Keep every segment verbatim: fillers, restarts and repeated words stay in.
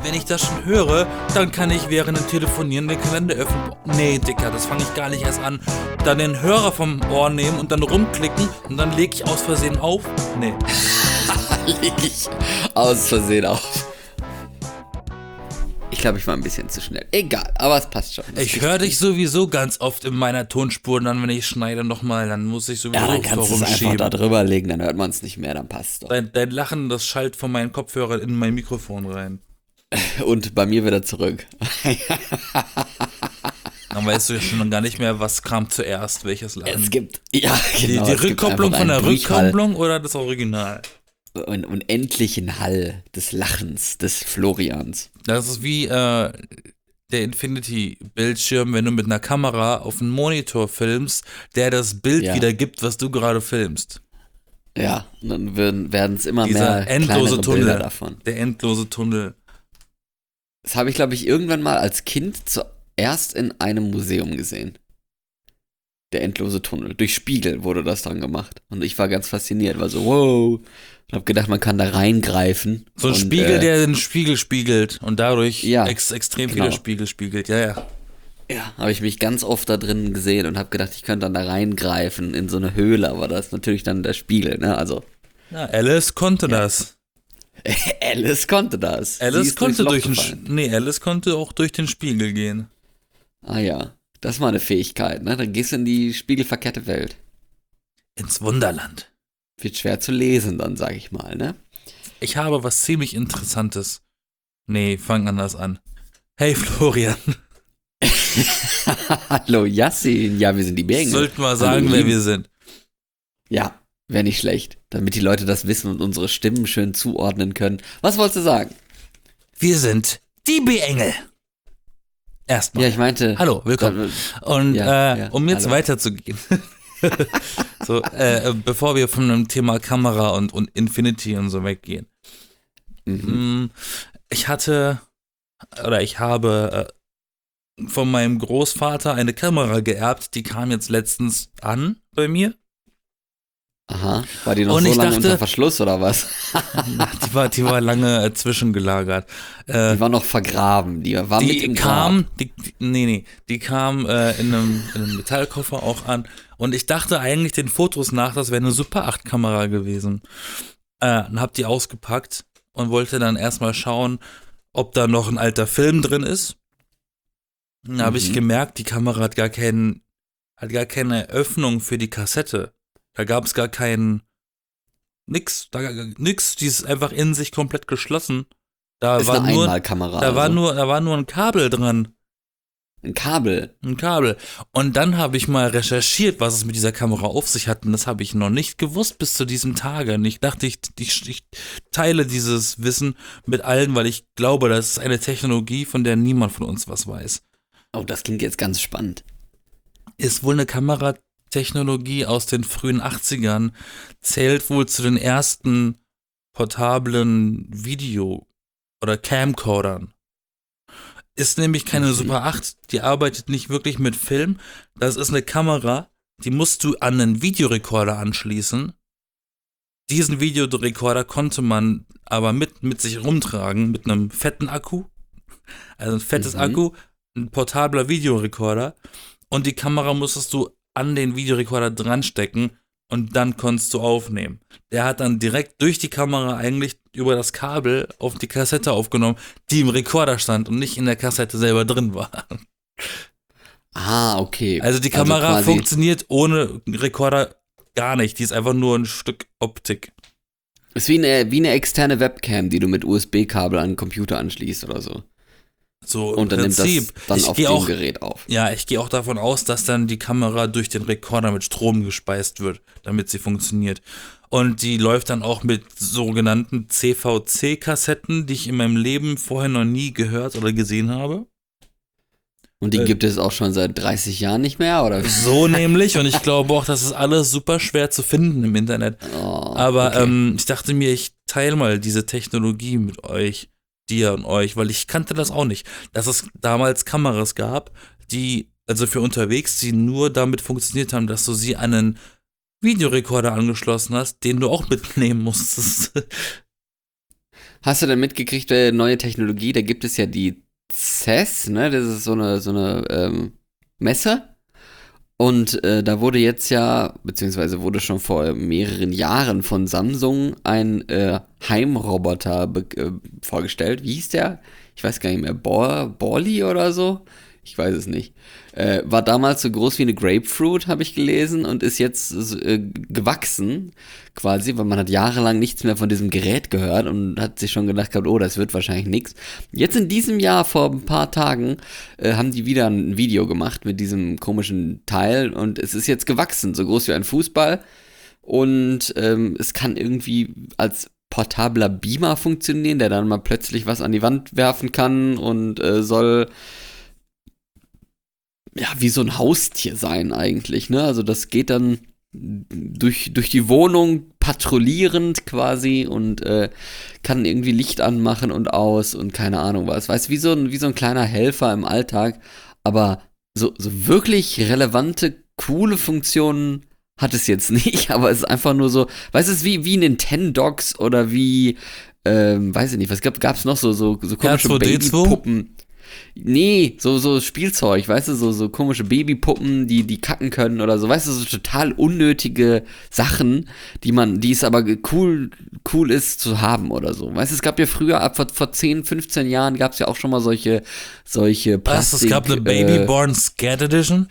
wenn ich das schon höre, dann kann ich während dem Telefonieren den Kalender öffnen. Nee, Dicker, das fange ich gar nicht erst an. Dann den Hörer vom Ohr nehmen und dann rumklicken und dann lege ich aus Versehen auf. Nee. Lege ich aus Versehen auf. Ich glaube, ich war ein bisschen zu schnell. Egal, aber es passt schon. Das ich höre dich sowieso ganz oft in meiner Tonspur, dann wenn ich schneide nochmal, dann muss ich sowieso ja, dann kannst du es einfach da drüber legen, dann hört man es nicht mehr, dann passt es doch. Dein, dein Lachen, das schallt von meinen Kopfhörern in mein Mikrofon rein. Und bei mir wieder zurück. Dann weißt du ja schon gar nicht mehr, was kam zuerst, welches Lachen. Es gibt, ja genau. Die, die Rückkopplung von der Rückkopplung oder das Original? Einen unendlichen Hall des Lachens des Florians. Das ist wie äh, der Infinity-Bildschirm, wenn du mit einer Kamera auf einen Monitor filmst, der das Bild ja. wiedergibt, was du gerade filmst. Ja, und dann werden es immer Dieser mehr endlose kleinere Tunnel Bilder davon. Der endlose Tunnel. Das habe ich, glaube ich, irgendwann mal als Kind zuerst in einem Museum gesehen. Der endlose Tunnel. Durch Spiegel wurde das dann gemacht. Und ich war ganz fasziniert, war so, wow. Ich habe gedacht, man kann da reingreifen. So ein und, Spiegel, äh, der den Spiegel spiegelt und dadurch ja, ex- extrem genau. viele Spiegel spiegelt. Ja, ja. Ja, habe ich mich ganz oft da drin gesehen und habe gedacht, ich könnte dann da reingreifen in so eine Höhle, aber das ist natürlich dann der Spiegel, ne? Also. Ja, Alice konnte ja. das. Alice konnte das. Alice konnte durch den Sch- Nee, Alice konnte auch durch den Spiegel gehen. Ah ja, das war eine Fähigkeit, ne? Dann gehst du in die spiegelverkehrte Welt. Ins Wunderland. Wird schwer zu lesen dann, sag ich mal, ne? Ich habe was ziemlich Interessantes. Nee, fang anders an. Hey Florian. Hallo Yassin. Ja, wir sind die B-Engel. Sollten wir sagen, wer wir sind. Ja, wäre nicht schlecht. Damit die Leute das wissen und unsere Stimmen schön zuordnen können. Was wolltest du sagen? Wir sind die B-Engel. Erstmal. Ja, ich meinte. Hallo, willkommen. Und ja, äh, ja, um jetzt hallo. weiterzugehen. so, äh, bevor wir von dem Thema Kamera und, und Infinity und so weggehen. Mhm. Ich hatte, oder ich habe äh, von meinem Großvater eine Kamera geerbt, die kam jetzt letztens an bei mir. Aha, war die noch Und so ich lange dachte- unter Verschluss oder was? Die war, die war lange äh, zwischengelagert. Äh, Die war noch vergraben, die war mit die im kam, Grab. die, die, nee, nee, die kam äh, in, einem, in einem Metallkoffer auch an. Und ich dachte eigentlich den Fotos nach, das wäre eine Super acht Kamera gewesen. Äh, und hab die ausgepackt und wollte dann erstmal schauen, ob da noch ein alter Film drin ist. Dann habe ich Mhm. gemerkt, die Kamera hat gar keinen, hat gar keine Öffnung für die Kassette. Da gab es gar keinen, nix, da, nix, die ist einfach in sich komplett geschlossen. Da Ist war eine nur, Einmalkamera. da war also. nur, da war nur ein Kabel dran. Ein Kabel. Ein Kabel. Und dann habe ich mal recherchiert, was es mit dieser Kamera auf sich hat. Und das habe ich noch nicht gewusst bis zu diesem Tage. Und ich dachte, ich, ich, ich teile dieses Wissen mit allen, weil ich glaube, das ist eine Technologie, von der niemand von uns was weiß. Oh, das klingt jetzt ganz spannend. Ist wohl eine Kameratechnologie aus den frühen achtzigern, zählt wohl zu den ersten portablen Video- oder Camcordern. Ist nämlich keine Mhm. Super acht, die arbeitet nicht wirklich mit Film. Das ist eine Kamera, die musst du an einen Videorekorder anschließen. Diesen Videorekorder konnte man aber mit, mit sich rumtragen, mit einem fetten Akku. Also ein fettes Mhm. Akku, ein portabler Videorekorder. Und die Kamera musstest du an den Videorekorder dran stecken und dann konntest du aufnehmen. Der hat dann direkt durch die Kamera eigentlich über das Kabel auf die Kassette aufgenommen, die im Rekorder stand und nicht in der Kassette selber drin war. Ah, okay. Also die Kamera quasi- funktioniert ohne Rekorder gar nicht. Die ist einfach nur ein Stück Optik. Ist wie eine, wie eine externe Webcam, die du mit U S B-Kabel an den Computer anschließt oder so. So im Und dann Prinzip. nimmt das dann ich auf geh dem auch, Gerät auf. Ja, ich gehe auch davon aus, dass dann die Kamera durch den Rekorder mit Strom gespeist wird, damit sie funktioniert. Und die läuft dann auch mit sogenannten C V C-Kassetten, die ich in meinem Leben vorher noch nie gehört oder gesehen habe. Und die Äh, gibt es auch schon seit dreißig Jahren nicht mehr, oder? So nämlich. Und ich glaube auch, das ist alles super schwer zu finden im Internet. Oh, Aber okay. ähm, ich dachte mir, ich teile mal diese Technologie mit euch, dir und euch, weil ich kannte das auch nicht, dass es damals Kameras gab, die, also für unterwegs, die nur damit funktioniert haben, dass du sie an einen Videorekorder angeschlossen hast, den du auch mitnehmen musstest. Hast du denn mitgekriegt, äh, neue Technologie? Da gibt es ja die C E S, ne? Das ist so eine, so eine ähm, Messe. Und äh, da wurde jetzt ja, beziehungsweise wurde schon vor mehreren Jahren von Samsung ein äh, Heimroboter be- äh, vorgestellt. Wie hieß der? Ich weiß gar nicht mehr. Bor- Borli oder so? Ich weiß es nicht. Äh, war damals so groß wie eine Grapefruit, habe ich gelesen, und ist jetzt äh, gewachsen, quasi, weil man hat jahrelang nichts mehr von diesem Gerät gehört und hat sich schon gedacht gehabt, oh, das wird wahrscheinlich nichts. Jetzt in diesem Jahr, vor ein paar Tagen, äh, haben die wieder ein Video gemacht mit diesem komischen Teil und es ist jetzt gewachsen, so groß wie ein Fußball, und ähm, es kann irgendwie als portabler Beamer funktionieren, der dann mal plötzlich was an die Wand werfen kann und äh, soll ja wie so ein Haustier sein eigentlich, ne? Also das geht dann durch, durch die Wohnung patrouillierend quasi und äh, kann irgendwie Licht anmachen und aus und keine Ahnung was. Weißt du, wie so ein, wie so ein kleiner Helfer im Alltag, aber so, so wirklich relevante, coole Funktionen hat es jetzt nicht, aber es ist einfach nur so, weißt du, es ist wie, wie Nintendogs oder wie, ähm, weiß ich nicht, was gab es noch so, so, so komische R zwei D zwei? Babypuppen. Nee, so, so Spielzeug, weißt du, so, so komische Babypuppen, die, die kacken können oder so, weißt du, so total unnötige Sachen, die man, die es aber cool, cool ist zu haben oder so. Weißt du, es gab ja früher, ab vor, vor zehn, fünfzehn Jahren gab es ja auch schon mal solche, solche Was? Plastik... Es gab eine äh, Babyborn Scat Edition?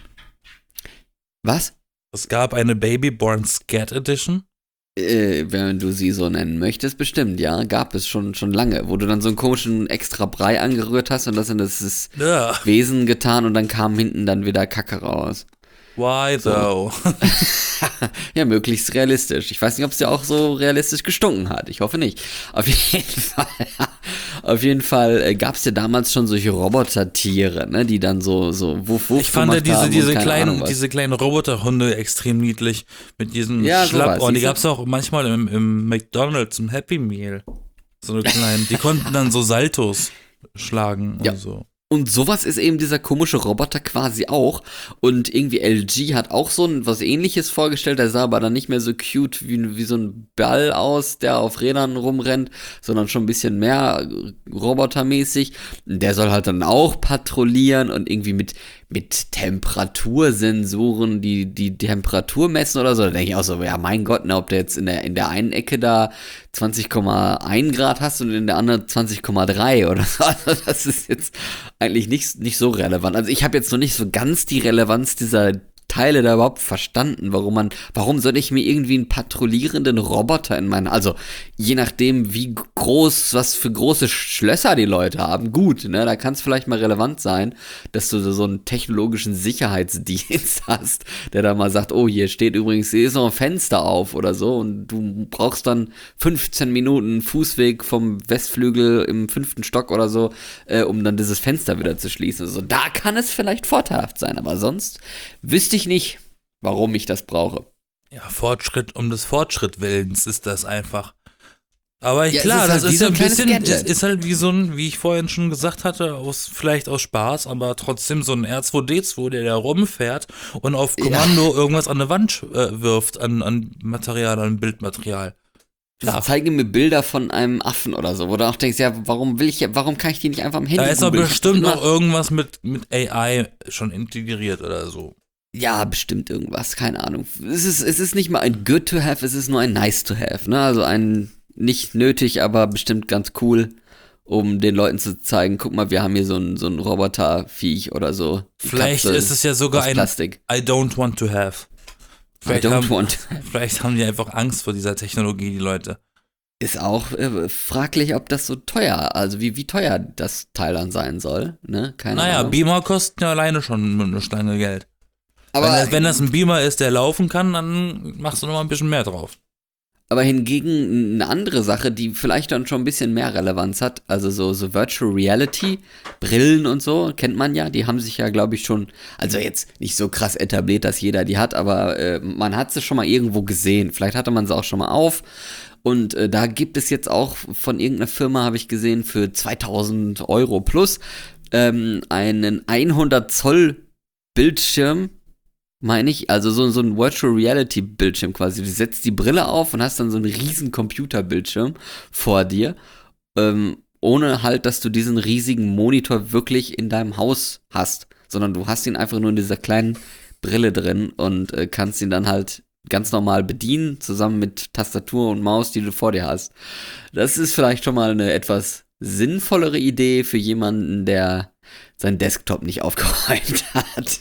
Was? Es gab eine Babyborn Scat Edition? Äh, wenn du sie so nennen möchtest, bestimmt, ja, gab es schon, schon lange, wo du dann so einen komischen extra Brei angerührt hast und das in das Ja. Wesen getan und dann kam hinten dann wieder Kacke raus. Why though? Ja, möglichst realistisch. Ich weiß nicht, ob es ja auch so realistisch gestunken hat. Ich hoffe nicht. Auf jeden Fall, auf jeden Fall äh, gab es ja damals schon solche Robotertiere, ne, die dann so, so wuff, wuff Ich fand ja gemacht diese, haben diese, und keine Ahnung kleinen, was. diese kleinen Roboterhunde extrem niedlich. Mit diesen Ja, sowas, Schlappohren. Die siehst du? gab es auch manchmal im, im McDonalds, im Happy Meal. So eine kleinen. Die konnten dann so Saltos schlagen Ja. und so. Und sowas ist eben dieser komische Roboter quasi auch. Und irgendwie L G hat auch so ein, was Ähnliches vorgestellt. Der sah aber dann nicht mehr so cute wie, wie so ein Ball aus, der auf Rädern rumrennt, sondern schon ein bisschen mehr robotermäßig. Der soll halt dann auch patrouillieren und irgendwie mit, mit Temperatursensoren die, die Temperatur messen oder so. Da denke ich auch so, ja mein Gott, ne, ob der jetzt in der, in der einen Ecke da zwanzig Komma eins Grad hast und in der anderen zwanzig Komma drei oder so. Also das ist jetzt eigentlich nicht, nicht so relevant. Also ich habe jetzt noch nicht so ganz die Relevanz dieser Teile da überhaupt verstanden, warum man, warum soll ich mir irgendwie einen patrouillierenden Roboter in meinen, also je nachdem, wie groß, was für große Schlösser die Leute haben, gut, ne, da kann es vielleicht mal relevant sein, dass du so einen technologischen Sicherheitsdienst hast, der da mal sagt, oh, hier steht übrigens, hier ist noch ein Fenster auf oder so und du brauchst dann fünfzehn Minuten Fußweg vom Westflügel im fünften Stock oder so, äh, um dann dieses Fenster wieder zu schließen. Also da kann es vielleicht vorteilhaft sein, aber sonst wüsste ich nicht, warum ich das brauche. Ja, Fortschritt um des Fortschritt Willens ist das einfach. Aber Ja, es klar, ist das halt wie ist so ein ein kleines bisschen, Gadget. das ist halt wie so ein, wie ich vorhin schon gesagt hatte, aus, vielleicht aus Spaß, aber trotzdem so ein R zwei D zwei, der da rumfährt und auf Kommando irgendwas an eine Wand äh, wirft, an, an Material, an Bildmaterial. Ja. Zeige mir Bilder von einem Affen oder so, wo du auch denkst, ja, warum will ich, warum kann ich die nicht einfach am Handy Da ist doch googeln? bestimmt Immer- noch irgendwas mit, mit A I schon integriert oder so. Ja, bestimmt irgendwas, keine Ahnung. Es ist, es ist nicht mal ein good to have, es ist nur ein nice to have, ne? Also ein nicht nötig, aber bestimmt ganz cool, um den Leuten zu zeigen, guck mal, wir haben hier so ein, so ein Roboterviech oder so. Die Vielleicht Katze ist es ja sogar aus ein Plastik. I don't want to have. Vielleicht, I don't haben, want. vielleicht haben die einfach Angst vor dieser Technologie, die Leute. Ist auch äh, fraglich, ob das so teuer, also wie, wie teuer das Teil dann sein soll, ne? Keine Naja, Ahnung. Beamer kosten ja alleine schon eine Stange Geld. Aber, wenn, das, wenn das ein Beamer ist, der laufen kann, dann machst du noch mal ein bisschen mehr drauf. aber hingegen eine andere Sache, die vielleicht dann schon ein bisschen mehr Relevanz hat, also so, so Virtual Reality, Brillen und so, kennt man ja, die haben sich ja, glaube ich, schon, also jetzt nicht so krass etabliert, dass jeder die hat, aber äh, man hat sie schon mal irgendwo gesehen. Vielleicht hatte man sie auch schon mal auf. Und äh, da gibt es jetzt auch von irgendeiner Firma, habe ich gesehen, für zweitausend Euro plus ähm, einen hundert Zoll Bildschirm, meine ich, also so, so ein Virtual Reality Bildschirm quasi. Du setzt die Brille auf und hast dann so einen riesen Computerbildschirm vor dir ähm, ohne halt, dass du diesen riesigen Monitor wirklich in deinem Haus hast, sondern du hast ihn einfach nur in dieser kleinen Brille drin und äh, kannst ihn dann halt ganz normal bedienen, zusammen mit Tastatur und Maus, die du vor dir hast. Das ist vielleicht schon mal eine etwas sinnvollere Idee für jemanden, der seinen Desktop nicht aufgeräumt hat.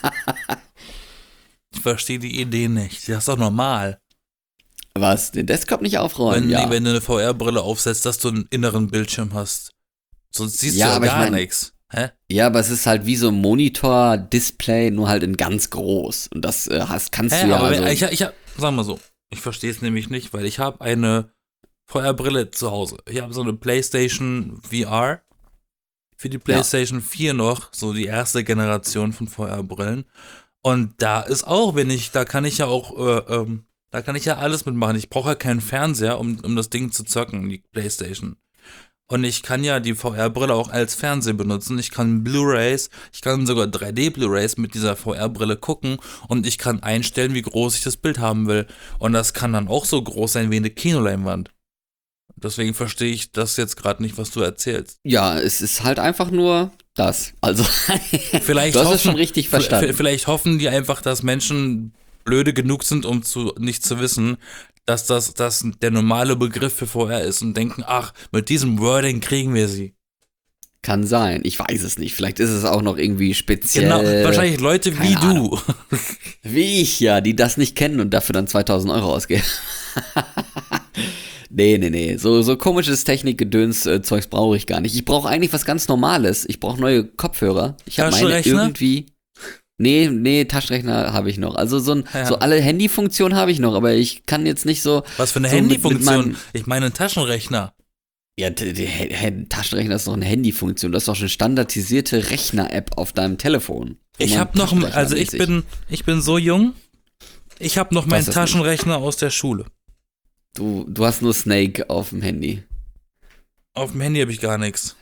Ich verstehe die Idee nicht. Das ist doch normal. Was? Den Desktop nicht aufräumen? Wenn, Ja. wenn du eine V R-Brille aufsetzt, dass du einen inneren Bildschirm hast. Sonst siehst Ja, du ja aber ich gar mein- nichts. Hä? Ja, aber es ist halt wie so ein Monitor-Display, nur halt in ganz groß. Und das äh, hast, kannst Hä? du ja Aber also, wenn, ich, ich hab, sag mal so, ich verstehe es nämlich nicht, weil ich habe eine V R-Brille zu Hause. Ich habe so eine PlayStation V R für die PlayStation vier noch, so die erste Generation von V R-Brillen. Und da ist auch, wenn ich, da kann ich ja auch, äh, ähm, da kann ich ja alles mitmachen. Ich brauche ja keinen Fernseher, um, um das Ding zu zocken, die PlayStation. Und ich kann ja die V R-Brille auch als Fernseher benutzen. Ich kann Blu-rays, ich kann sogar drei D Blu-rays mit dieser V R-Brille gucken und ich kann einstellen, wie groß ich das Bild haben will. Und das kann dann auch so groß sein wie eine Kinoleinwand. Deswegen verstehe ich das jetzt gerade nicht, was du erzählst. ja, es ist halt einfach nur das. Also, Vielleicht du hast hoffen, es schon richtig verstanden. v- Vielleicht hoffen die einfach, dass Menschen blöde genug sind, um zu, nicht zu wissen, dass das, das der normale Begriff für V R ist und denken, ach, mit diesem Wording kriegen wir sie. Kann sein, ich weiß es nicht. Vielleicht ist es auch noch irgendwie speziell. Genau, wahrscheinlich Leute wie keine du. Wie ich ja, die das nicht kennen und dafür dann zweitausend Euro ausgeben. Nee, nee, nee. So, so komisches Technikgedöns-Zeugs brauche ich gar nicht. Ich brauche eigentlich was ganz Normales. Ich brauche neue Kopfhörer. Ich habe meine Taschenrechner? irgendwie. Nee, nee, Taschenrechner habe ich noch. Also so, ein, Ja. so alle Handyfunktionen habe ich noch, aber ich kann jetzt nicht so. Was für eine so mit- mit Handyfunktion? meinem- Ich meine einen Taschenrechner. Ja, der, der, der Taschenrechner ist doch eine Handyfunktion. Das ist doch schon eine standardisierte Rechner-App auf deinem Telefon. Wo Ich man habe noch, also ich Taschenrechnermäßig- bin, ich bin so jung, ich habe noch meinen ist das nicht? Taschenrechner aus der Schule. Du, du hast nur Snake auf dem Handy. Auf dem Handy habe ich gar nichts.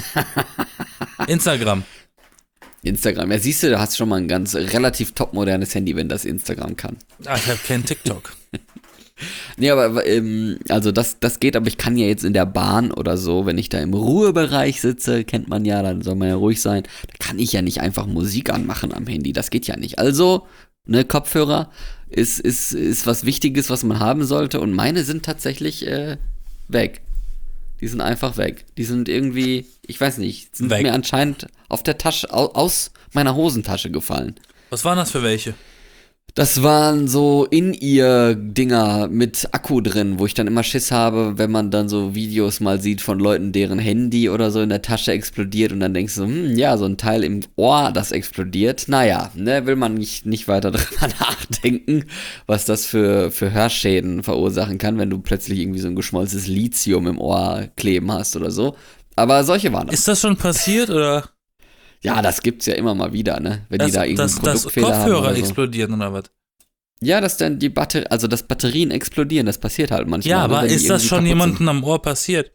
Instagram. Instagram. Ja, siehst du, da hast du schon mal ein ganz relativ topmodernes Handy, wenn das Instagram kann. Ah, ich habe keinen TikTok. Nee, aber ähm, also das, das geht, aber ich kann ja jetzt in der Bahn oder so, wenn ich da im Ruhebereich sitze, kennt man ja, dann soll man ja ruhig sein, da kann ich ja nicht einfach Musik anmachen am Handy, das geht ja nicht. Also, ne, Kopfhörer ist, ist, ist was Wichtiges, was man haben sollte und meine sind tatsächlich äh, weg. Die sind einfach weg. Die sind irgendwie, ich weiß nicht, sind Weg. mir anscheinend auf der Tasche, au, aus meiner Hosentasche gefallen. Was waren das für welche? Das waren so In-Ear-Dinger mit Akku drin, wo ich dann immer Schiss habe, wenn man dann so Videos mal sieht von Leuten, deren Handy oder so in der Tasche explodiert und dann denkst du, hm, ja, so ein Teil im Ohr, das explodiert. Naja, ne, will man nicht, nicht weiter drüber nachdenken, was das für, für Hörschäden verursachen kann, wenn du plötzlich irgendwie so ein geschmolzenes Lithium im Ohr kleben hast oder so. Aber solche waren das. Ist das schon passiert oder Ja, das gibt's ja immer mal wieder, ne? Wenn die dass, da irgendwie dass, dass Produktfehler haben Kopfhörer oder so. explodieren oder was? Ja, dass dann die Batterie, also dass Batterien explodieren, das passiert halt manchmal. Ja, ne, aber wenn die ist das irgendwie schon kaputt jemandem am Ohr passiert?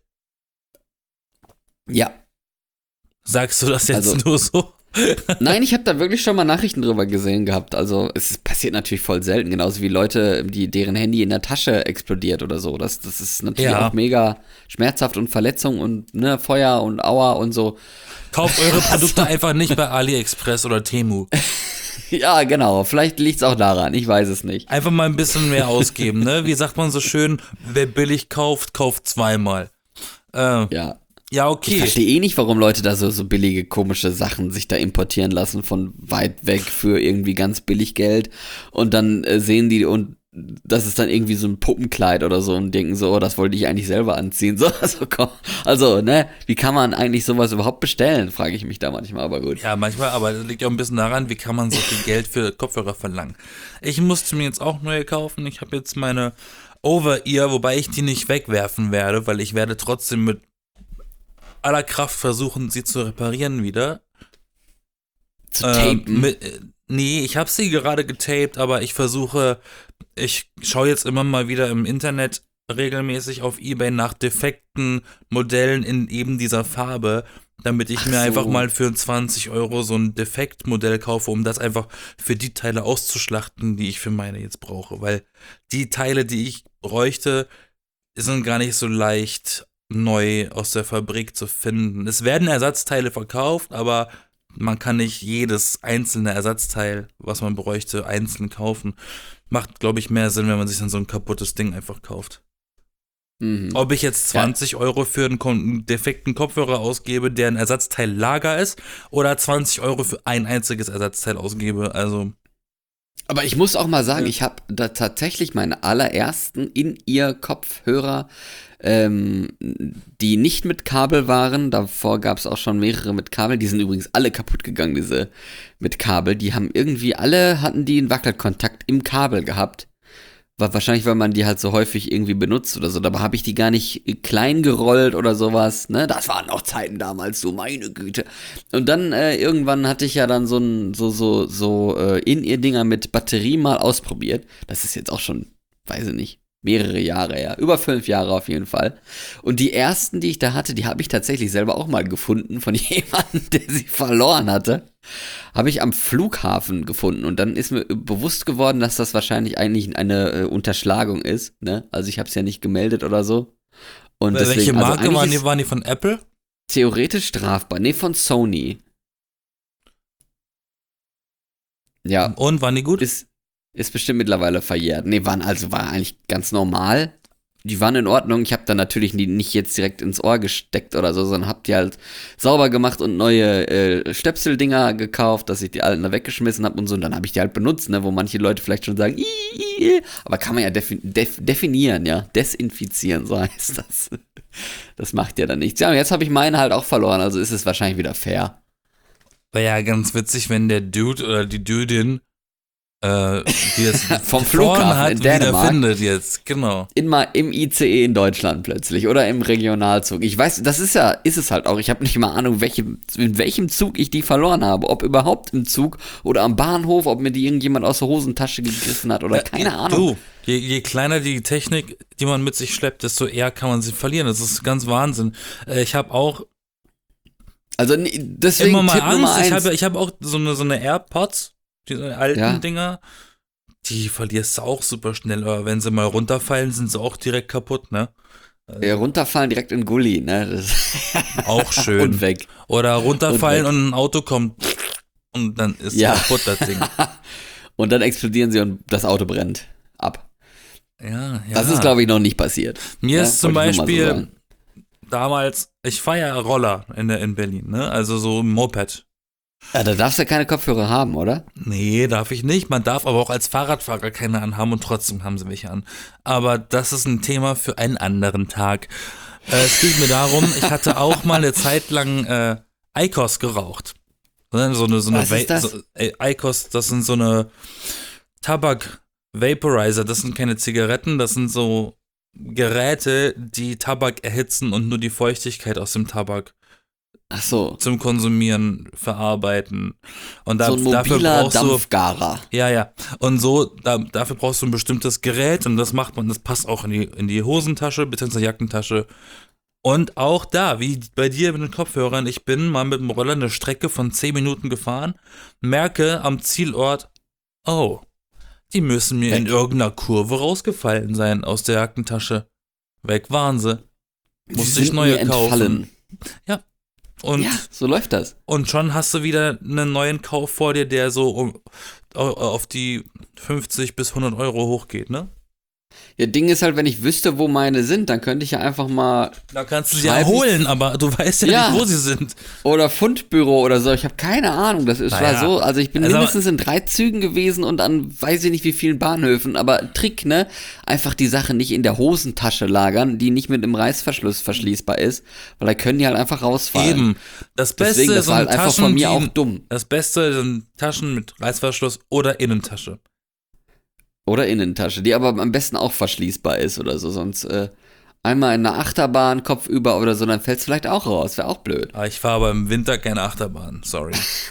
sind. Ja. Sagst du das jetzt Also- nur so? Nein, ich habe da wirklich schon mal Nachrichten drüber gesehen gehabt. Also es ist, passiert natürlich voll selten, genauso wie Leute, die deren Handy in der Tasche explodiert oder so. Das, das ist natürlich Ja. auch mega schmerzhaft und Verletzung und ne, Feuer und Aua und so. Kauft eure Produkte einfach nicht bei AliExpress oder Temu. Ja, genau. Vielleicht liegt's auch daran. Ich weiß es nicht. Einfach mal ein bisschen mehr ausgeben, ne? Wie sagt man so schön, wer billig kauft, kauft zweimal. Äh, Ja. ja, Ich okay. verstehe eh nicht, warum Leute da so, so billige, komische Sachen sich da importieren lassen von weit weg für irgendwie ganz billig Geld. Und dann äh, sehen die und das ist dann irgendwie so ein Puppenkleid oder so und denken so, oh, das wollte ich eigentlich selber anziehen. So, also, komm, also, ne, wie kann man eigentlich sowas überhaupt bestellen, frage ich mich da manchmal, aber gut. Ja, manchmal, aber das liegt ja auch ein bisschen daran, wie kann man so viel Geld für Kopfhörer verlangen. Ich musste mir jetzt auch neue kaufen. Ich habe jetzt meine Over-Ear, wobei ich die nicht wegwerfen werde, weil ich werde trotzdem mit aller Kraft versuchen, sie zu reparieren wieder. Zu Ähm, tapen. mit, äh, nee, ich habe sie gerade getaped, aber ich versuche, ich schaue jetzt immer mal wieder im Internet regelmäßig auf eBay nach defekten Modellen in eben dieser Farbe, damit ich Ach mir so. einfach mal für zwanzig Euro so ein Defektmodell kaufe, um das einfach für die Teile auszuschlachten, die ich für meine jetzt brauche. Weil die Teile, die ich bräuchte, sind gar nicht so leicht neu aus der Fabrik zu finden. Es werden Ersatzteile verkauft, aber man kann nicht jedes einzelne Ersatzteil, was man bräuchte, einzeln kaufen. Macht, glaube ich, mehr Sinn, wenn man sich dann so ein kaputtes Ding einfach kauft. Mhm. Ob ich jetzt zwanzig ja. Euro für einen, einen defekten Kopfhörer ausgebe, der ein Ersatzteillager ist, oder zwanzig Euro für ein einziges Ersatzteil ausgebe, also. Aber ich muss auch mal sagen, ich habe da tatsächlich meine allerersten In-Ear-Kopfhörer, ähm, die nicht mit Kabel waren. Davor gab es auch schon mehrere mit Kabel. Die sind übrigens alle kaputt gegangen, diese mit Kabel. Die haben irgendwie alle, hatten die einen Wackelkontakt im Kabel gehabt. War wahrscheinlich, weil man die halt so häufig irgendwie benutzt oder so. Dabei habe ich die gar nicht klein gerollt oder sowas. Ne? Das waren auch Zeiten damals, so meine Güte. Und dann äh, irgendwann hatte ich ja dann so ein so so so äh, In-Ear-Dinger mit Batterie mal ausprobiert. Das ist jetzt auch schon, weiß ich nicht, mehrere Jahre her. Über fünf Jahre auf jeden Fall. Und die ersten, die ich da hatte, die habe ich tatsächlich selber auch mal gefunden von jemandem, der sie verloren hatte. Habe ich am Flughafen gefunden und dann ist mir bewusst geworden, dass das wahrscheinlich eigentlich eine äh, Unterschlagung ist. Ne? Also ich habe es ja nicht gemeldet oder so. Und Welche deswegen, Marke also waren die? Waren die von Apple? Theoretisch strafbar. Nee, von Sony. Ja. Und, waren die gut? Ist, ist bestimmt mittlerweile verjährt. Nee, waren also war eigentlich ganz normal. Die waren in Ordnung. Ich habe dann natürlich die nicht jetzt direkt ins Ohr gesteckt oder so, sondern hab die halt sauber gemacht und neue äh, Stöpseldinger gekauft, dass ich die alten da weggeschmissen habe und so. Und dann habe ich die halt benutzt, ne, wo manche Leute vielleicht schon sagen, Ii, aber kann man ja defi- def- definieren, ja, desinfizieren, so heißt das. Das macht ja dann nichts. Ja, und jetzt habe ich meine halt auch verloren, also ist es wahrscheinlich wieder fair. Wäre ja ganz witzig, wenn der Dude oder die Dudin äh, die es vom Flughafen hat, in Dänemark findet jetzt, genau. In mal im I C E in Deutschland plötzlich oder im Regionalzug. Ich weiß, das ist ja, ist es halt auch. Ich habe nicht mal Ahnung, welche, in welchem Zug ich die verloren habe. Ob überhaupt im Zug oder am Bahnhof, ob mir die irgendjemand aus der Hosentasche gegriffen hat oder keine ja, Ahnung. Du, je, je kleiner die Technik, die man mit sich schleppt, desto eher kann man sie verlieren. Das ist ganz Wahnsinn. Ich habe auch also deswegen immer mal Tipp Nummer Angst. eins. Ich habe ich hab auch so eine, so eine AirPods, diese alten Ja. Dinger, die verlierst du auch super schnell. Aber wenn sie mal runterfallen, sind sie auch direkt kaputt, ne? Also ja, runterfallen direkt in Gully, ne? Das auch schön. Und weg. Oder runterfallen und, und ein Auto kommt und dann ist ja. kaputt, das Ding. Und dann explodieren sie und das Auto brennt ab. Ja, ja. Das ist, glaube ich, noch nicht passiert. Mir ja, ist zum wollte ich nur mal so Beispiel sagen. damals, ich fahre ja Roller in, in Berlin, ne? Also so ein Moped. Ja, da darfst du keine Kopfhörer haben, oder? Nee, darf ich nicht. Man darf aber auch als Fahrradfahrer keine anhaben und trotzdem haben sie welche an. Aber das ist ein Thema für einen anderen Tag. Äh, es geht mir darum, ich hatte auch mal eine Zeit lang äh, I Q O S geraucht. So eine, so eine Was ist das? So, äh, I Q O S, das sind so eine Tabak-Vaporizer. Das sind keine Zigaretten, das sind so Geräte, die Tabak erhitzen und nur die Feuchtigkeit aus dem Tabak Ach so. zum Konsumieren verarbeiten. Und da, So ein dafür mobiler brauchst du, Dampfgarer. ja, ja. Und so, da, dafür brauchst du ein bestimmtes Gerät und das macht man, das passt auch in die, in die Hosentasche bzw. Jackentasche. Und auch da, wie bei dir mit den Kopfhörern, ich bin mal mit dem Roller eine Strecke von zehn Minuten gefahren, merke am Zielort, oh, die müssen mir in irgendeiner Kurve rausgefallen sein aus der Jackentasche. Weg waren sie. Musste ich neue kaufen. Ja. Und, ja, so läuft das. Und schon hast du wieder einen neuen Kauf vor dir, der so um, auf die fünfzig bis hundert Euro hochgeht, ne? Ja, Ding ist halt, wenn ich wüsste, wo meine sind, dann könnte ich ja einfach mal. Da kannst du sie ja holen, aber du weißt ja, ja nicht, wo sie sind. Oder Fundbüro oder so. Ich habe keine Ahnung. Das ist naja. war so. Also ich bin also, mindestens in drei Zügen gewesen und an weiß ich nicht wie vielen Bahnhöfen. Aber Trick, ne? Einfach die Sache nicht in der Hosentasche lagern, die nicht mit einem Reißverschluss verschließbar ist, weil da können die halt einfach rausfallen. Eben. Das Beste Deswegen, das sind war halt einfach Taschen, von mir die, auch dumm. Das Beste sind Taschen mit Reißverschluss oder Innentasche. Oder Innentasche, die aber am besten auch verschließbar ist oder so, sonst äh, einmal in einer Achterbahn, Kopf über oder so, dann fällst du vielleicht auch raus, wäre auch blöd. Ah, ich fahre aber im Winter keine Achterbahn, sorry.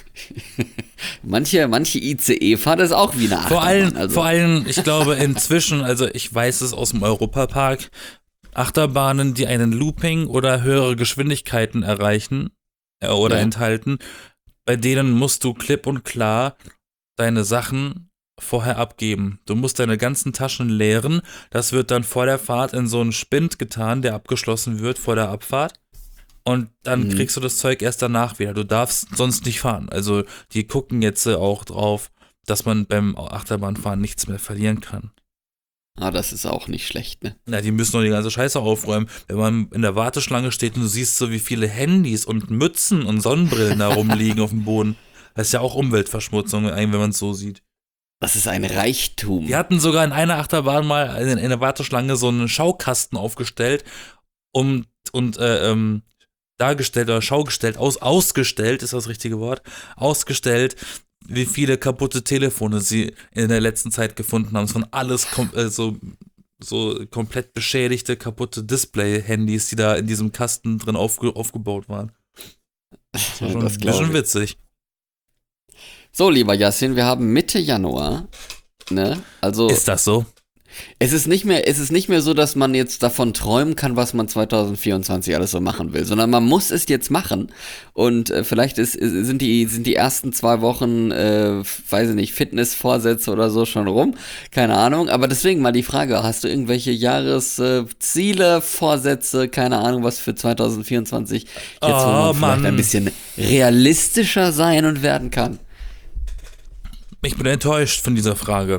manche, manche I C E-Fahrt ist auch wie eine Achterbahn. Vor allem, also. vor allem, ich glaube inzwischen, also ich weiß es aus dem Europapark, Achterbahnen, die einen Looping oder höhere Geschwindigkeiten erreichen äh, oder ja. enthalten, bei denen musst du klipp und klar deine Sachen vorher abgeben. Du musst deine ganzen Taschen leeren. Das wird dann vor der Fahrt in so einen Spind getan, der abgeschlossen wird vor der Abfahrt. Und dann Mhm. kriegst du das Zeug erst danach wieder. Du darfst sonst nicht fahren. Also die gucken jetzt äh, auch drauf, dass man beim Achterbahnfahren nichts mehr verlieren kann. Ah, das ist auch nicht schlecht, ne? Na, die müssen doch die ganze Scheiße aufräumen. Wenn man in der Warteschlange steht und du siehst so, wie viele Handys und Mützen und Sonnenbrillen da rumliegen auf dem Boden. Das ist ja auch Umweltverschmutzung, wenn man es so sieht. Das ist ein Reichtum. Die hatten sogar in einer Achterbahn mal in, in der Warteschlange so einen Schaukasten aufgestellt um, und äh, ähm, dargestellt oder schaugestellt, aus, ausgestellt, ist das richtige Wort, ausgestellt, wie viele kaputte Telefone sie in der letzten Zeit gefunden haben. Es waren alles kom äh, so, so komplett beschädigte, kaputte Display-Handys, die da in diesem Kasten drin aufge aufgebaut waren. Das war schon Das ein glaub bisschen ich. witzig. So, lieber Yassin, wir haben Mitte Januar, ne? Also Ist das so? es ist nicht mehr, es ist nicht mehr so, dass man jetzt davon träumen kann, was man zwanzig vierundzwanzig alles so machen will, sondern man muss es jetzt machen. Und äh, vielleicht ist, sind die sind die ersten zwei Wochen, äh, weiß ich nicht, Fitnessvorsätze oder so schon rum, keine Ahnung. Aber deswegen mal die Frage: Hast du irgendwelche Jahresziele, äh, Vorsätze, keine Ahnung, was für zwanzig vierundzwanzig jetzt wo Oh, man vielleicht Mann. ein bisschen realistischer sein und werden kann? Ich bin enttäuscht von dieser Frage.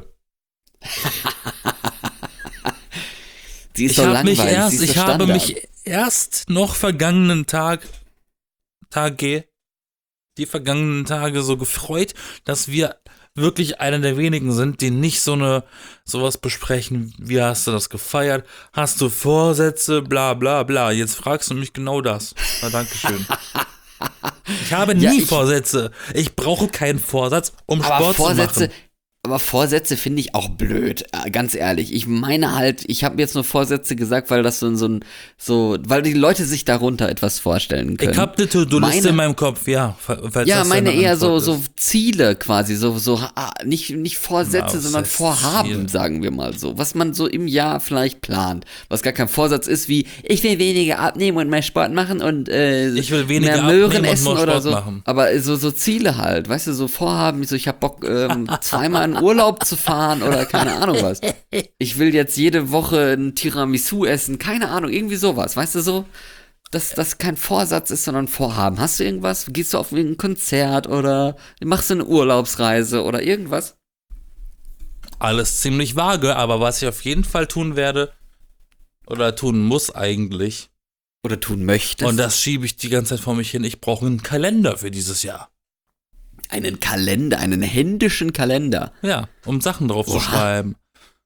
Sie ist Ich so habe mich langweilig, erst, sie ist so ich habe Standard. mich erst noch vergangenen Tag, Tage, die vergangenen Tage so gefreut, dass wir wirklich einer der wenigen sind, die nicht so eine, sowas besprechen. Wie hast du das gefeiert? Hast du Vorsätze? Bla, bla, bla. Jetzt fragst du mich genau das. Na, dankeschön. Ich habe Ja, nie ich- Vorsätze. Ich brauche keinen Vorsatz, um Aber Sport Vorsätze, zu machen. aber Vorsätze finde ich auch blöd, äh, ganz ehrlich. Ich meine halt, ich habe jetzt nur Vorsätze gesagt, weil das so, so ein, so, weil die Leute sich darunter etwas vorstellen können. Ich habe eine To-Do-Liste Meine- in meinem Kopf, ja. falls Ja, das meine deine eher so, Antwort so ist. Ziele quasi, so, so, ah, nicht, nicht Vorsätze, Na, was sondern heißt Vorhaben, Ziel? sagen wir mal so. Was man so im Jahr vielleicht plant. Was gar kein Vorsatz ist, wie, ich will weniger abnehmen und mehr Sport machen und, äh, Ich will weniger mehr Möhren abnehmen und essen mehr oder Sport so. machen. Aber so, so Ziele halt, weißt du, so Vorhaben, so, ich hab Bock, ähm, zweimal in Urlaub zu fahren oder keine Ahnung was. Ich will jetzt jede Woche ein Tiramisu essen, keine Ahnung, irgendwie sowas, weißt du so? Dass das kein Vorsatz ist, sondern Vorhaben. Hast du irgendwas? Gehst du auf irgendein Konzert oder machst du eine Urlaubsreise oder irgendwas? Alles ziemlich vage, aber was ich auf jeden Fall tun werde oder tun muss eigentlich, Oder tun möchtest? und das schiebe ich die ganze Zeit vor mich hin, ich brauche einen Kalender für dieses Jahr. Einen Kalender, einen händischen Kalender. Ja, um Sachen drauf zu Oha. schreiben.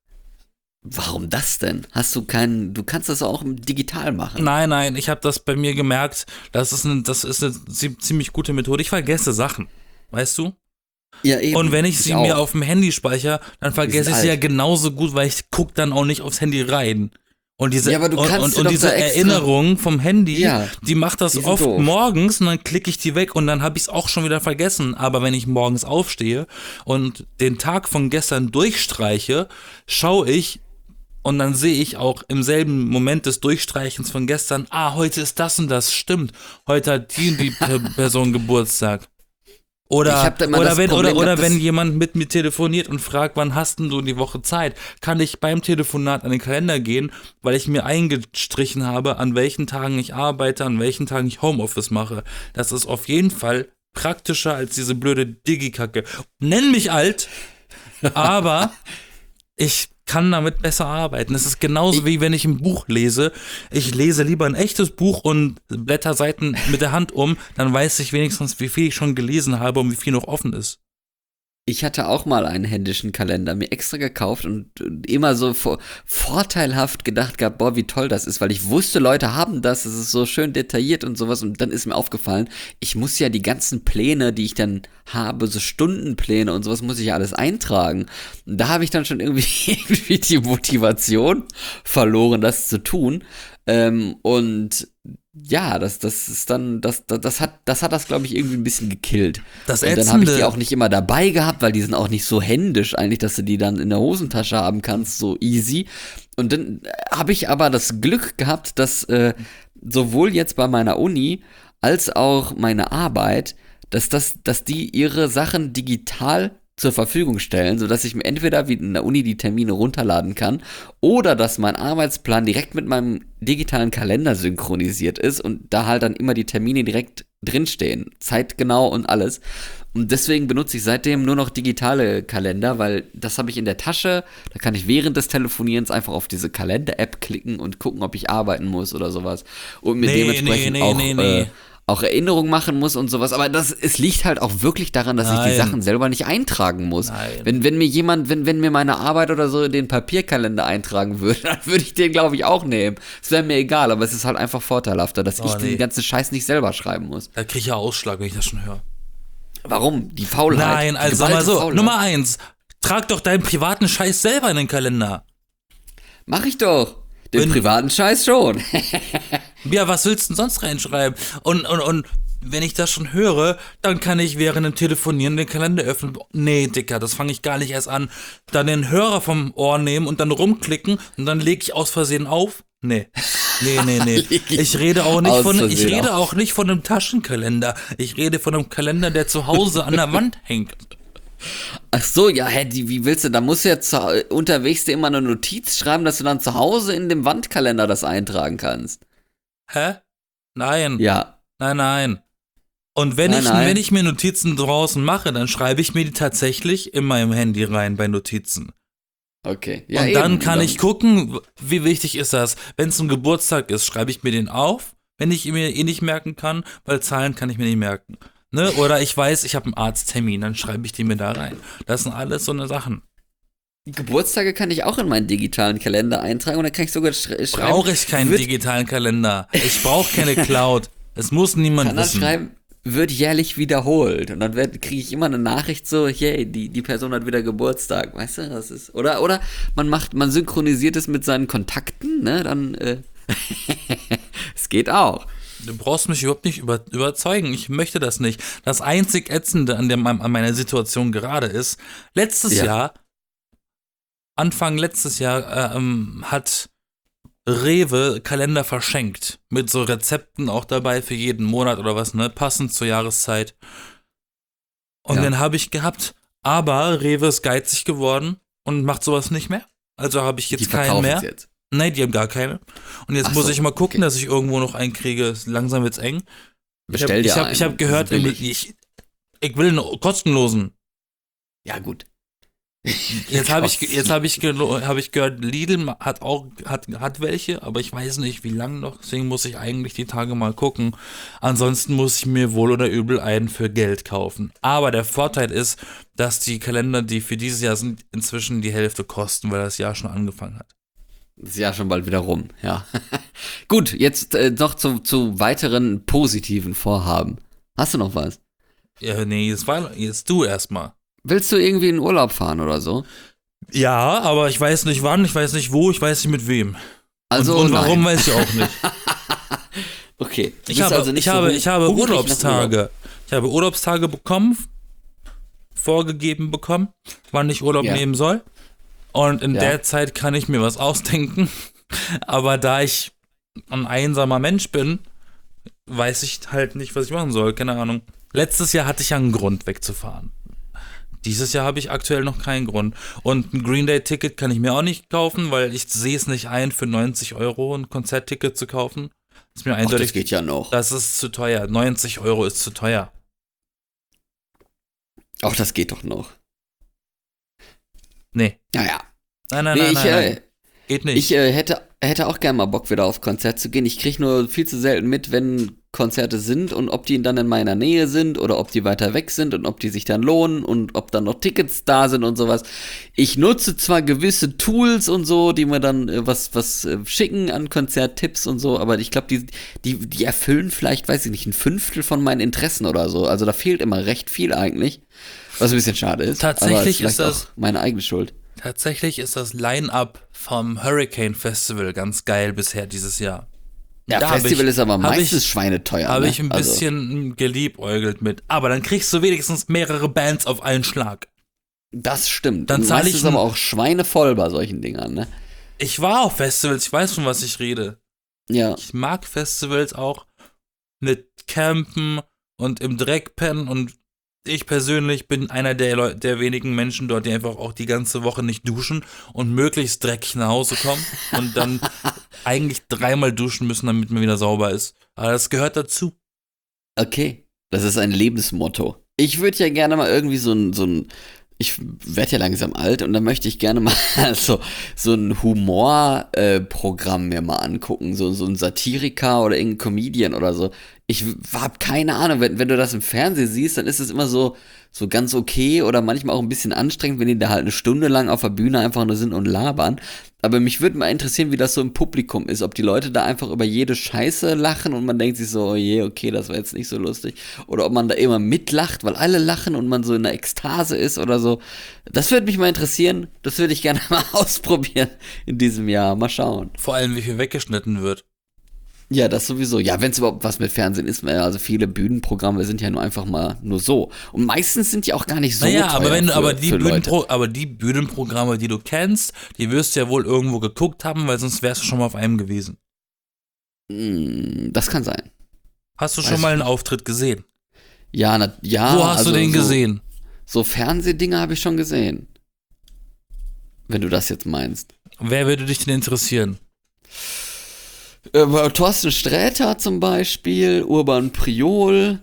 Warum das denn? Hast du keinen, du kannst das auch digital machen. Nein, nein, ich habe das bei mir gemerkt, das ist, eine, das ist eine zie- ziemlich gute Methode. Ich vergesse Sachen, weißt du? Ja, eben. Und wenn ich sie auch. mir auf dem Handy speichere, dann vergesse ich alt. sie ja genauso gut, weil ich gucke dann auch nicht aufs Handy rein. Und diese, Ja, aber du und, kannst und, dir und doch diese da extra- Erinnerung vom Handy, Ja, die macht das die sind oft doof. morgens und dann klicke ich die weg und dann habe ich es auch schon wieder vergessen. Aber wenn ich morgens aufstehe und den Tag von gestern durchstreiche, schaue ich und dann sehe ich auch im selben Moment des Durchstreichens von gestern, ah, heute ist das und das, stimmt. Heute hat die und die Per- Person Geburtstag. Ich Oder, hab da immer oder, das wenn, Problem oder, oder gehabt, wenn dass- jemand mit mir telefoniert und fragt, wann hast denn du die Woche Zeit, kann ich beim Telefonat an den Kalender gehen, weil ich mir eingestrichen habe, an welchen Tagen ich arbeite, an welchen Tagen ich Homeoffice mache. Das ist auf jeden Fall praktischer als diese blöde Digi-Kacke. Nenn mich alt, aber ich kann damit besser arbeiten. Es ist genauso wie wenn ich ein Buch lese. Ich lese lieber ein echtes Buch und blätter Seiten mit der Hand um, dann weiß ich wenigstens, wie viel ich schon gelesen habe und wie viel noch offen ist. Ich hatte auch mal einen händischen Kalender mir extra gekauft und immer so vor, vorteilhaft gedacht gehabt, boah, wie toll das ist, weil ich wusste, Leute haben das, es ist so schön detailliert und sowas und dann ist mir aufgefallen, ich muss ja die ganzen Pläne, die ich dann habe, so Stundenpläne und sowas, muss ich ja alles eintragen. Und da habe ich dann schon irgendwie, irgendwie die Motivation verloren, das zu tun. Ähm, und ja, das, das ist dann, das, das, das hat, das hat das, glaube ich, irgendwie ein bisschen gekillt. Das Und dann habe ich die Ätzende- auch nicht immer dabei gehabt, weil die sind auch nicht so händisch eigentlich, dass du die dann in der Hosentasche haben kannst, so easy. Und dann habe ich aber das Glück gehabt, dass äh, sowohl jetzt bei meiner Uni als auch meine Arbeit, dass das, dass die ihre Sachen digital zur Verfügung stellen, sodass ich mir entweder wie in der Uni die Termine runterladen kann oder dass mein Arbeitsplan direkt mit meinem digitalen Kalender synchronisiert ist und da halt dann immer die Termine direkt drinstehen, zeitgenau und alles. Und deswegen benutze ich seitdem nur noch digitale Kalender, weil das habe ich in der Tasche, da kann ich während des Telefonierens einfach auf diese Kalender-App klicken und gucken, ob ich arbeiten muss oder sowas. Und mir Nee, dementsprechend nee, nee, auch, nee, nee. Äh, auch Erinnerungen machen muss und sowas. Aber das, es liegt halt auch wirklich daran, dass ich die Nein. Sachen selber nicht eintragen muss. Nein. Wenn, wenn mir jemand, wenn, wenn mir meine Arbeit oder so in den Papierkalender eintragen würde, dann würde ich den, glaube ich, auch nehmen. Es wäre mir egal, aber es ist halt einfach vorteilhafter, dass Oh, ich nee. den ganzen Scheiß nicht selber schreiben muss. Da kriege ich ja Ausschlag, wenn ich das schon höre. Warum? Die Faulheit. Nein, Die also sag mal geballte so, Faulheit. Nummer eins, trag doch deinen privaten Scheiß selber in den Kalender. Mach ich doch. Den Wenn- privaten Scheiß schon. Ja, was willst du denn sonst reinschreiben? Und, und, und wenn ich das schon höre, dann kann ich während dem Telefonieren den Kalender öffnen. Nee, Dicker, das fange ich gar nicht erst an. Dann den Hörer vom Ohr nehmen und dann rumklicken und dann lege ich aus Versehen auf. Nee. Nee, nee, nee. Leg ich Ich rede auch nicht aus von ich Versehen rede auf. auch nicht von einem Taschenkalender. Ich rede von einem Kalender, der zu Hause an der Wand hängt. Ach so, ja, hä, die, wie willst du, da musst du ja zu, unterwegs dir immer eine Notiz schreiben, dass du dann zu Hause in dem Wandkalender das eintragen kannst. Hä? Nein. Ja. Nein, nein. Und wenn, Nein, ich, nein. wenn ich mir Notizen draußen mache, dann schreibe ich mir die tatsächlich in meinem Handy rein bei Notizen. Okay. Ja, Und dann eben. kann ich gucken, wie wichtig ist das. Wenn es ein Geburtstag ist, schreibe ich mir den auf, wenn ich mir eh nicht merken kann, weil Zahlen kann ich mir nicht merken. Ne? Oder ich weiß, ich habe einen Arzttermin, dann schreibe ich die mir da rein. Das sind alles so eine Sachen. Geburtstage kann ich auch in meinen digitalen Kalender eintragen und dann kann ich sogar sch schreiben. Brauche ich keinen wird, digitalen Kalender. Ich brauche keine Cloud. Es muss niemand kann dann wissen. schreiben, wird jährlich wiederholt. Und dann kriege ich immer eine Nachricht so, hey, die, die Person hat wieder Geburtstag. Weißt du, das ist. Oder, oder man macht, man synchronisiert es mit seinen Kontakten, ne? Dann, äh, es geht auch. Du brauchst mich überhaupt nicht über, überzeugen. Ich möchte das nicht. Das einzig Ätzende an, dem, an meiner Situation gerade ist, letztes Ja. Jahr, Anfang letztes Jahr, ähm, hat Rewe Kalender verschenkt. Mit so Rezepten auch dabei für jeden Monat oder was, ne? Passend zur Jahreszeit. Und Ja. den habe ich gehabt. Aber Rewe ist geizig geworden und macht sowas nicht mehr. Also habe ich Die jetzt keinen verkaufen mehr. es jetzt. Nein, die haben gar keine. Und jetzt Ach muss so, ich mal gucken, okay. dass ich irgendwo noch einen kriege. Langsam wird's eng. Bestell ich dir hab, einen. ich habe hab gehört, Das ist billig. ich, ich will einen kostenlosen. Ja, gut. Jetzt habe ich, jetzt hab ich, gelo- hab ich gehört, Lidl hat auch hat, hat welche, aber ich weiß nicht, wie lange noch. Deswegen muss ich eigentlich die Tage mal gucken. Ansonsten muss ich mir wohl oder übel einen für Geld kaufen. Aber der Vorteil ist, dass die Kalender, die für dieses Jahr sind, inzwischen die Hälfte kosten, weil das Jahr schon angefangen hat. Ist ja schon bald wieder rum, ja. Gut, jetzt äh, noch zu, zu weiteren positiven Vorhaben. Hast du noch was? Ja, nee, jetzt, war, jetzt du erstmal. Willst du irgendwie in Urlaub fahren oder so? Ja, aber ich weiß nicht wann, ich weiß nicht wo, ich weiß nicht mit wem. Also, und, und warum, nein. weiß ich auch nicht. Okay. du Ich bist habe, also nicht ich so habe, hung- ich habe hungrig nach Urlaub. Urlaubstage. Ich habe Urlaubstage bekommen, vorgegeben bekommen, wann ich Urlaub Ja. nehmen soll. Und in Ja. der Zeit kann ich mir was ausdenken. Aber da ich ein einsamer Mensch bin, weiß ich halt nicht, was ich machen soll. Keine Ahnung. Letztes Jahr hatte ich ja einen Grund wegzufahren. Dieses Jahr habe ich aktuell noch keinen Grund. Und ein Green Day Ticket kann ich mir auch nicht kaufen, weil ich sehe es nicht ein, für neunzig Euro ein Konzertticket zu kaufen. Ist mir Ach, eindeutig. das geht ja noch. Das ist zu teuer. neunzig Euro ist zu teuer. Auch das geht doch noch. Nee. Naja. Nein, nein, Nee, nein, ich, nein, äh, nein. Geht nicht. ich äh, hätte, hätte auch gerne mal Bock, wieder auf Konzert zu gehen. Ich kriege nur viel zu selten mit, wenn Konzerte sind und ob die dann in meiner Nähe sind oder ob die weiter weg sind und ob die sich dann lohnen und ob dann noch Tickets da sind und sowas. Ich nutze zwar gewisse Tools und so, die mir dann äh, was, was äh, schicken an Konzerttipps und so, aber ich glaube, die, die, die erfüllen vielleicht, weiß ich nicht, ein Fünftel von meinen Interessen oder so. Also da fehlt immer recht viel eigentlich, was ein bisschen schade ist. Tatsächlich aber ist, ist vielleicht das- auch meine eigene Schuld. Tatsächlich ist das Line-Up vom Hurricane Festival ganz geil bisher dieses Jahr. Ja, Da hab Festival ich- ist aber hab meistens ich- schweineteuer. Habe ne? ich ein Also, bisschen geliebäugelt mit. Aber dann kriegst du wenigstens mehrere Bands auf einen Schlag. das stimmt. Dann Und zahl ich meistens ein- aber auch schweinevoll bei solchen Dingern, ne? Ich war auf Festivals, ich weiß, von was ich rede. Ja. Ich mag Festivals auch mit Campen und im Dreck pennen und Ich persönlich bin einer der, Leu der wenigen Menschen dort, die einfach auch die ganze Woche nicht duschen und möglichst dreckig nach Hause kommen und dann eigentlich dreimal duschen müssen, damit man wieder sauber ist. Aber das gehört dazu. Okay, das ist ein Lebensmotto. Ich würde ja gerne mal irgendwie so ein, so ein ich werde ja langsam alt und dann möchte ich gerne mal so, so ein Humorprogramm äh, mir mal angucken, so, so ein Satiriker oder irgendein Comedian oder so. Ich habe keine Ahnung, wenn, wenn du das im Fernsehen siehst, dann ist es immer so, so ganz okay oder manchmal auch ein bisschen anstrengend, wenn die da halt eine Stunde lang auf der Bühne einfach nur sind und labern. Aber mich würde mal interessieren, wie das so im Publikum ist, ob die Leute da einfach über jede Scheiße lachen und man denkt sich so, oh je, okay, das war jetzt nicht so lustig. Oder ob man da immer mitlacht, weil alle lachen und man so in einer Ekstase ist oder so. Das würde mich mal interessieren. Das würde ich gerne mal ausprobieren in diesem Jahr. Mal schauen. Vor allem, wie viel weggeschnitten wird. Ja, das sowieso. Ja, wenn es überhaupt was mit Fernsehen ist, also viele Bühnenprogramme sind ja nur einfach mal nur so. Und meistens sind die auch gar nicht so naja, teuer aber wenn du für, aber die für Bühnenpro aber die Bühnenprogramme, die du kennst, die wirst du ja wohl irgendwo geguckt haben, weil sonst wärst du schon mal auf einem gewesen. Leute. Das kann sein. Hast du schon Weiß mal einen nicht. Auftritt gesehen? Ja, na, ja. Wo hast also du den so, gesehen? So Fernsehdinger habe ich schon gesehen. Wenn du das jetzt meinst. Wer würde dich denn interessieren? Äh, Thorsten Sträter zum Beispiel, Urban Priol,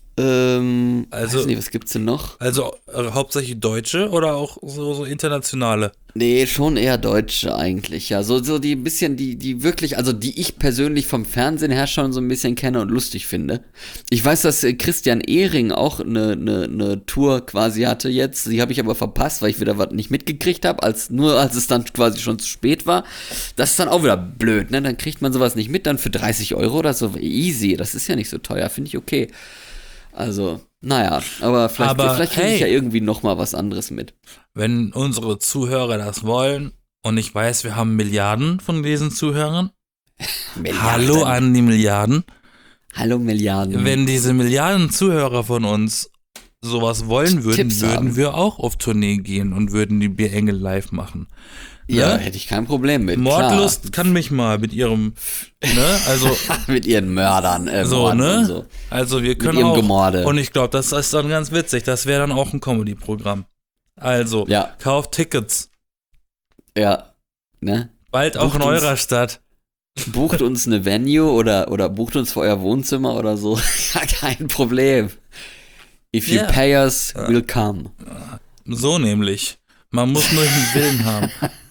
ähm, Also- weiß nicht, was gibt's denn noch? Also äh, hauptsächlich Deutsche oder auch so, so internationale? Nee, schon eher Deutsche eigentlich, ja. So, so die bisschen, die, die wirklich, also die ich persönlich vom Fernsehen her schon so ein bisschen kenne und lustig finde. Ich weiß, dass äh, Christian Ehring auch eine ne, ne Tour quasi hatte jetzt. Die habe ich aber verpasst, weil ich wieder was nicht mitgekriegt habe, als nur als es dann quasi schon zu spät war. Das ist dann auch wieder blöd, ne? Dann kriegt man sowas nicht mit, dann für dreißig Euro oder so. Easy, das ist ja nicht so teuer, finde ich okay. Also, naja, aber vielleicht, Aber vielleicht kriege hey. ich ja irgendwie noch mal was anderes mit. Wenn unsere Zuhörer das wollen und ich weiß, wir haben Milliarden von diesen Zuhörern. Milliarden. Hallo an die Milliarden. Hallo Milliarden. Wenn diese Milliarden Zuhörer von uns sowas wollen würden, Tipps würden haben. wir auch auf Tournee gehen und würden die Bierengel live machen. Ja, Ne? hätte ich kein Problem mit. Mordlust kann mich mal mit ihrem, ne, also Klar. Mit ihren Mördern, äh, so, Morden ne? und so. Also wir können ihrem auch. Gemorde. Und ich glaube, das ist dann ganz witzig. Das wäre dann auch ein Comedy-Programm. Also, Ja. kauft Tickets. Ja, ne? Bald auch Bucht in uns- eurer Stadt. Bucht uns eine Venue oder, oder bucht uns für euer Wohnzimmer oder so. Ja, kein Problem. If you Ja. pay us, we'll come. So nämlich. Man muss nur den Willen haben.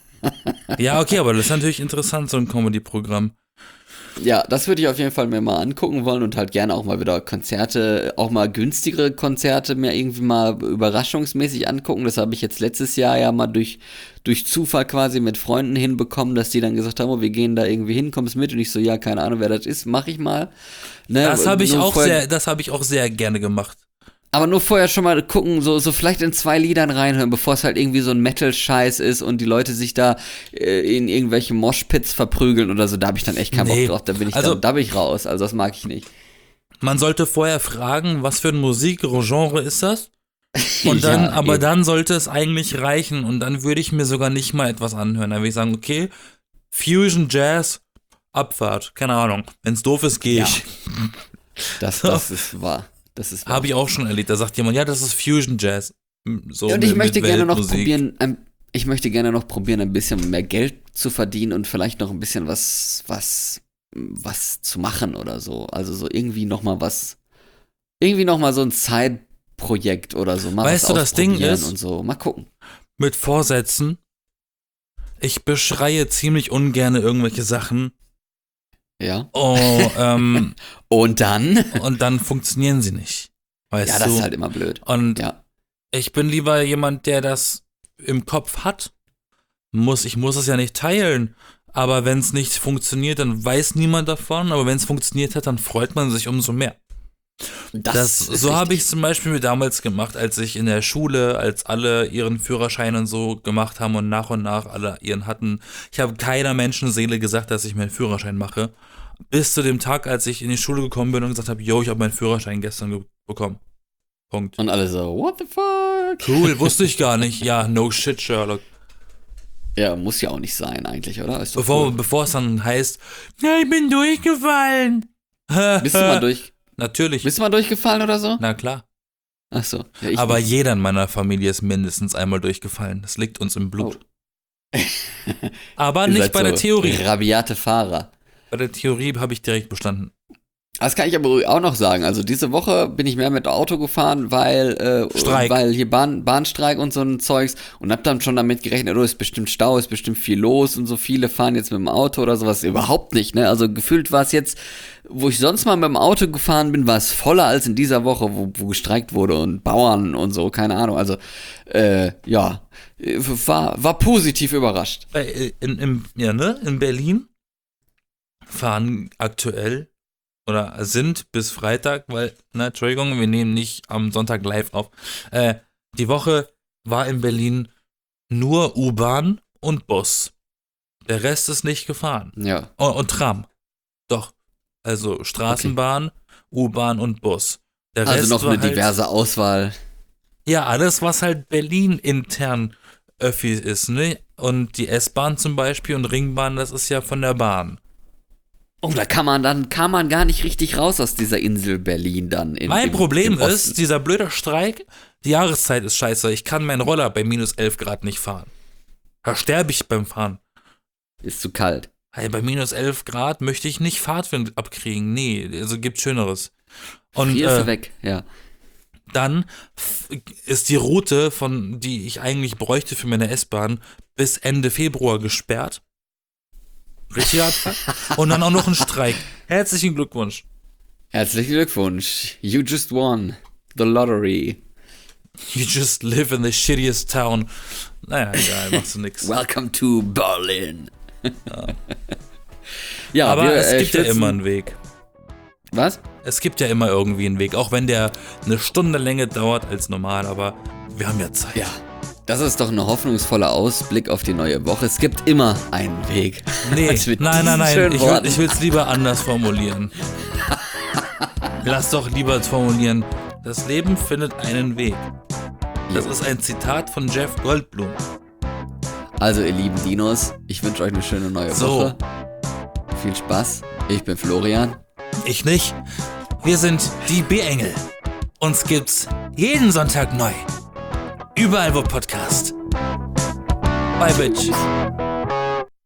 Ja, okay, aber das ist natürlich interessant, so ein Comedy-Programm. Ja, das würde ich auf jeden Fall mir mal angucken wollen und halt gerne auch mal wieder Konzerte, auch mal günstigere Konzerte mir irgendwie mal überraschungsmäßig angucken. Das habe ich jetzt letztes Jahr ja mal durch, durch Zufall quasi mit Freunden hinbekommen, dass die dann gesagt haben, oh, wir gehen da irgendwie hin, kommst mit? Und ich so, ja, keine Ahnung, wer das ist, mach ich mal. Ne, Das habe ich nur auch vorher- sehr, das habe ich auch sehr gerne gemacht. Aber nur vorher schon mal gucken, so, so vielleicht in zwei Liedern reinhören, bevor es halt irgendwie so ein Metal-Scheiß ist und die Leute sich da äh, in irgendwelche Moshpits verprügeln oder so. Da habe ich dann echt keinen Nee, Bock drauf. Da bin ich also- dann, da bin ich raus. Also das mag ich nicht. Man sollte vorher fragen, was für ein Musikgenre ist das? Und dann, Ja, aber eben. dann sollte es eigentlich reichen und dann würde ich mir sogar nicht mal etwas anhören. Dann würde ich sagen, okay, Fusion, Jazz, Abfahrt, keine Ahnung. Wenn es doof ist, gehe Ja. ich. Das, das ist wahr. Das ist wahr. Habe ich auch schon erlebt. Da sagt jemand, ja, das ist Fusion Jazz. So Und ich mit- möchte mit gerne noch Weltmusik. probieren, ähm, ich möchte gerne noch probieren, ein bisschen mehr Geld zu verdienen und vielleicht noch ein bisschen was, was, was zu machen oder so. Also so irgendwie noch mal was, irgendwie noch mal so ein Side-Projekt oder so. Mal Weißt was du, das Ding ausprobieren ist- und so. Mal gucken. Mit Vorsätzen. Ich beschreie ziemlich ungern irgendwelche Sachen. Ja. Oh, ähm, Und dann? und dann funktionieren sie nicht. Weißt Ja, das du? ist halt immer blöd. Und Ja. ich bin lieber jemand, der das im Kopf hat. Muss, ich muss es ja nicht teilen. Aber wenn es nicht funktioniert, dann weiß niemand davon. Aber wenn es funktioniert hat, dann freut man sich umso mehr. Das, ist so habe richtig. ich zum Beispiel damals gemacht, als ich in der Schule, als alle ihren Führerschein und so gemacht haben und nach und nach alle ihren hatten. Ich habe keiner Menschenseele gesagt, dass ich meinen Führerschein mache. Bis zu dem Tag, als ich in die Schule gekommen bin und gesagt habe, yo, ich habe meinen Führerschein gestern ge- bekommen. Punkt. Und alle so, what the fuck? Cool, wusste ich gar nicht. Ja, no shit, Sherlock. Ja, muss ja auch nicht sein eigentlich, oder? Ist doch Bevor, cool. bevor es dann heißt, ja, ich bin durchgefallen. Bist du mal durch, Natürlich. bist du mal durchgefallen oder so? Na klar. Ach so. Ja, ich Aber nicht. jeder in meiner Familie ist mindestens einmal durchgefallen. Das liegt uns im Blut. Oh. Aber Ihr nicht seid bei der so Theorie. Rabiate Fahrer. Bei der Theorie habe ich direkt bestanden. Das kann ich aber auch noch sagen. Also diese Woche bin ich mehr mit Auto gefahren, weil, äh, Streik. weil hier Bahn, Bahnstreik und so ein Zeugs und hab dann schon damit gerechnet, oh, ist bestimmt Stau, ist bestimmt viel los und so viele fahren jetzt mit dem Auto oder sowas. Überhaupt nicht, ne? Also gefühlt war es jetzt, wo ich sonst mal mit dem Auto gefahren bin, war es voller als in dieser Woche, wo, wo gestreikt wurde und Bauern und so, keine Ahnung. Also, äh, ja, war, war positiv überrascht. Bei, in, in, ja, ne? In Berlin fahren aktuell oder sind bis Freitag, weil, ne, Entschuldigung, wir nehmen nicht am Sonntag live auf. Äh, die Woche war in Berlin nur U-Bahn und Bus. Der Rest ist nicht gefahren. Ja. Oh, und Tram. Doch. Also Straßenbahn, okay. U-Bahn und Bus. Der also Rest noch war eine halt, diverse Auswahl. Ja, alles, was halt Berlin intern Öffi ist, ne? Und die S-Bahn zum Beispiel und Ringbahn, das ist ja von der Bahn. Oh, da kann man dann kam man gar nicht richtig raus aus dieser Insel Berlin dann. In, mein im, Problem im ist, dieser blöde Streik, die Jahreszeit ist scheiße. Ich kann meinen Roller bei minus elf Grad nicht fahren. Da sterbe ich beim Fahren. Ist zu kalt. Hey, bei minus elf Grad möchte ich nicht Fahrtwind abkriegen. Nee, also gibt Schöneres. Und Frierst du äh, weg, ja. dann f- ist die Route, von die ich eigentlich bräuchte für meine S-Bahn, bis Ende Februar gesperrt. Richtig Abfuck. Und dann auch noch ein Streik. Herzlichen Glückwunsch. Herzlichen Glückwunsch. You just won the lottery. You just live in the shittiest town. Naja, egal, machst du nix. Welcome to Berlin. Ja. Ja, aber wir, es äh, gibt ja stürzen- immer einen Weg. Was? Es gibt ja immer irgendwie einen Weg, auch wenn der eine Stunde länger dauert als normal, aber wir haben ja Zeit. Ja. Das ist doch ein hoffnungsvoller Ausblick auf die neue Woche. Es gibt immer einen Weg. Nee, Also mit nein, nein, diesen nein, schönen ich will Worten. ich will's lieber anders formulieren. Lass doch lieber formulieren, das Leben findet einen Weg. Das ist ein Zitat von Jeff Goldblum. Also, ihr lieben Dinos, ich wünsche euch eine schöne neue So. Woche. Viel Spaß. Ich bin Florian. Ich nicht. Wir sind die B-Engel. Uns gibt's jeden Sonntag neu. Überall wo Podcast. Bye, Bitch.